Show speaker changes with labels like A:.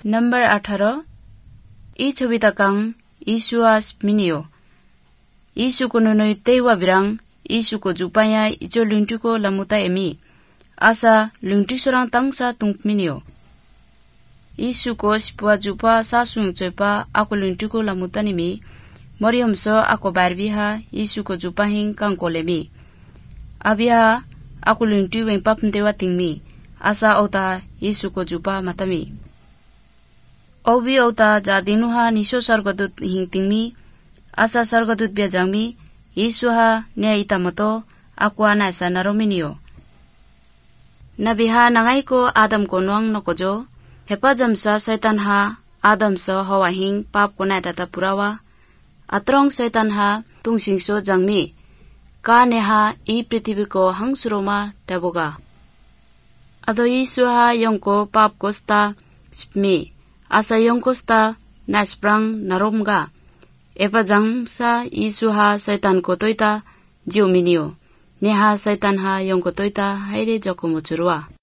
A: Number 18. I chawitakang Isua spminio. Isu ko nunoy tewa birang, isu ko jupaya ijo lungtu ko lamuta emi. Asa lungtu sorang tangsa tungpminio. Isu ko sipua jupa sasung coypa ako lungtu ko lamuta nimi. Moriomso ako barbiha isu ko jupahing kang kolemi. Abiha ako lungtu weng papntewa tingmi. Asa ota isu ko jupa matami. Obi ota jadinuha nisho sargadut hing tingmi. Asa sargadut biajangmi. Isu ha nea itamato ako anasa narominio. Nabiha nangai ko Adam ko nuang nokojo. Hepa jamsa setan ha Adam so hawa hing pap ko na data purawa. Atrong setan ha tungsingso jangmi. Ka neha I prithibi ko hangsuroma daboga. Ado Isu ha yongko pap kosta spmi. Asa yongkosta na sprang naromga. Epa jangsa Isu ha setan ko toita jiominio. Neha setan ha yongko toita haire jokomo churwa.